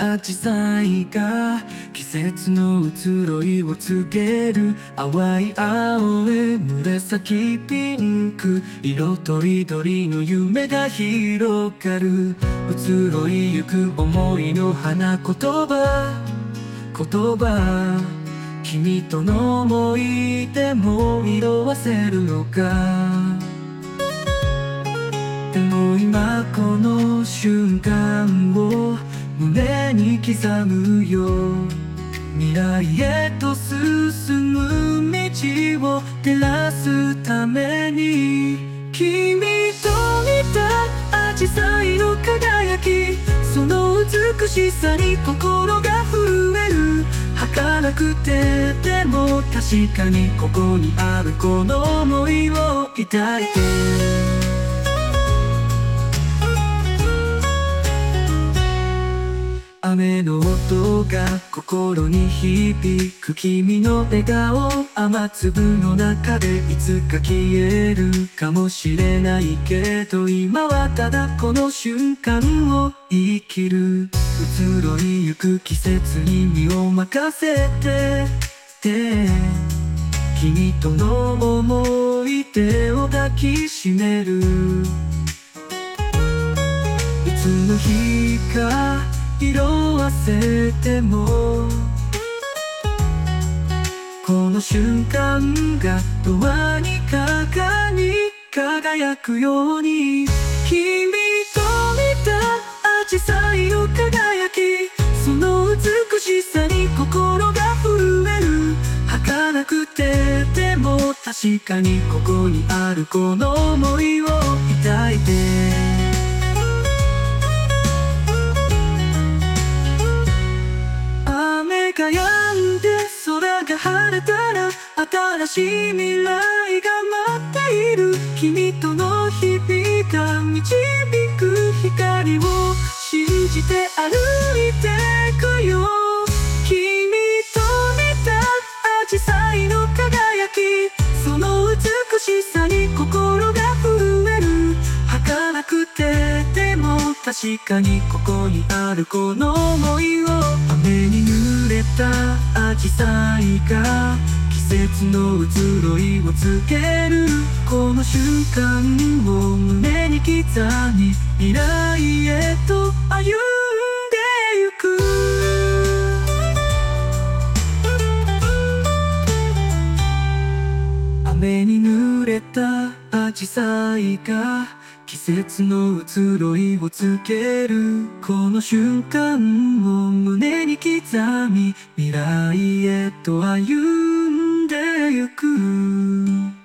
紫陽花が季節の移ろいを告げる。淡い青へ紫ピンク、色とりどりの夢が広がる。移ろいゆく思いの花言葉、君との思い出も色あせるのか。でも今この瞬間を胸に刻むよ。未来へと進む道を照らすために、君と見た紫陽花の輝き、その美しさに心が震える。儚くてでも確かにここにある、この想いを抱いて。雨の音が心に響く、君の笑顔雨粒の中でいつか消えるかもしれないけど、今はただこの瞬間を生きる。移ろいゆく季節に身を任せて、君との思い出を抱きしめる。いつの日か色あせても、この瞬間が永遠に輝くように。君と見た紫陽花の輝き、その美しさに心が震える。儚くてでも確かにここにある、この想いを抱いて。雨が止んで空が晴れたら、新しい未来が待っている。君との日々が導く光を信じて歩いてくよ。君と見た紫陽花の輝き、その美しさに心が震える。儚くてでも確かにここにある、この想いを。雨に濡れた紫陽花が季節の移ろいを告げる。この瞬間を胸に刻み、未来へと歩んでゆく。雨に濡れた紫陽花が季節の移ろいを告げる。この瞬間を胸に刻み、未来へと歩んでゆく。